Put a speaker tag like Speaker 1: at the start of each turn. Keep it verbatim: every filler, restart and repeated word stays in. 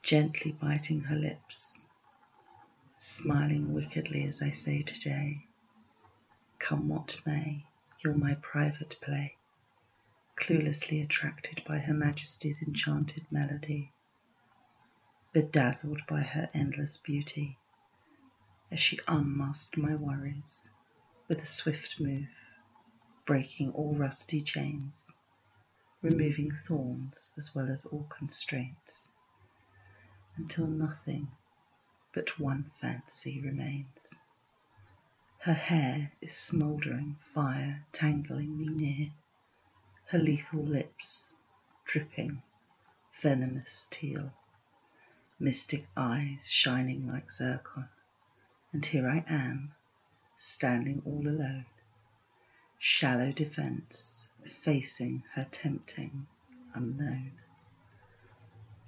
Speaker 1: gently biting her lips, smiling wickedly as I say today, come what may, you're my private play, cluelessly attracted by Her Majesty's enchanted melody, bedazzled by her endless beauty, as she unmasked my worries with a swift move, breaking all rusty chains, removing thorns as well as all constraints, until nothing but one fancy remains. Her hair is smouldering fire tangling me near, her lethal lips dripping venomous teal, mystic eyes shining like zircon, and here I am, standing all alone, shallow defence, facing her tempting unknown.